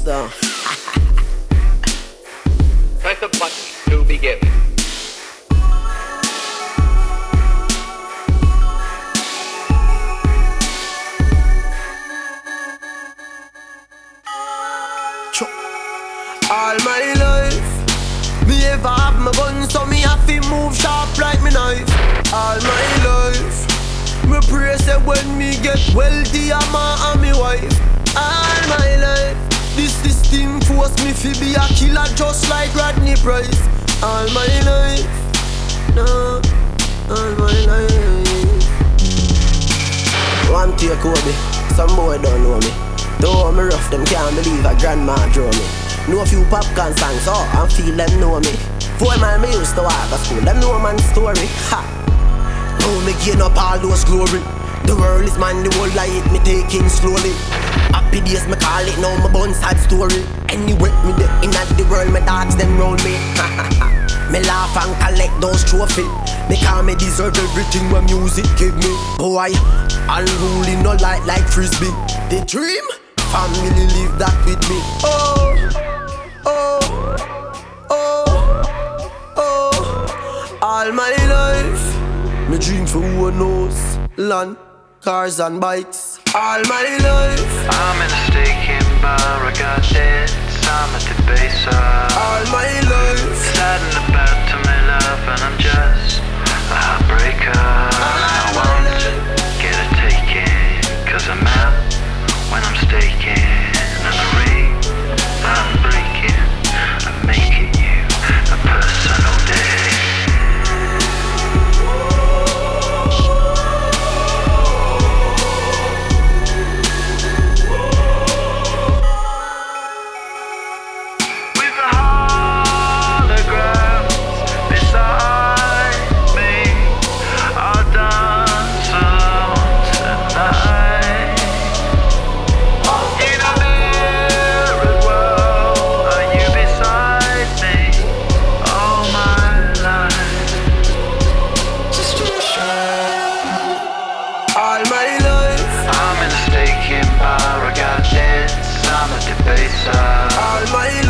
down. Press the button to begin. All my life, me ever have my gun, so me have to move sharp like me knife. All my life, me pray say when me get wealthy, I'm and me wife. All my life, this thing force me to be a killer just like Rodney Price. All my life, no, all my life. One take Kobe, some boy don't know me. Though me rough, them can't believe a grandma draw me. Know a few popcorn songs, oh, and feel them know me. 4 mile me used to walk to school, them know man's story. Ha! Now me gain up all those glory. The world is mine, the whole life me taking slowly. Happy days me call it, now my bun sad story. Anyway, me the in the world, my dogs them round me. Me laugh and collect those trophies. Because me deserve everything my music give me. Boy, unruly no like frisbee. The dream, family live that with me. All my life, me dream for who knows. Land, cars and bikes. All my life, I'm in a staking bar, I got debts, I'm at the base. all my life, Sad and about to my love, and I'm just a heartbreaker. I won't get a taking, cause I'm out when I'm staking. And I ring, I'm breaking, I'm making you a personal day. all my life, I'm in a staking bar, I got debts, I'm at the base. all my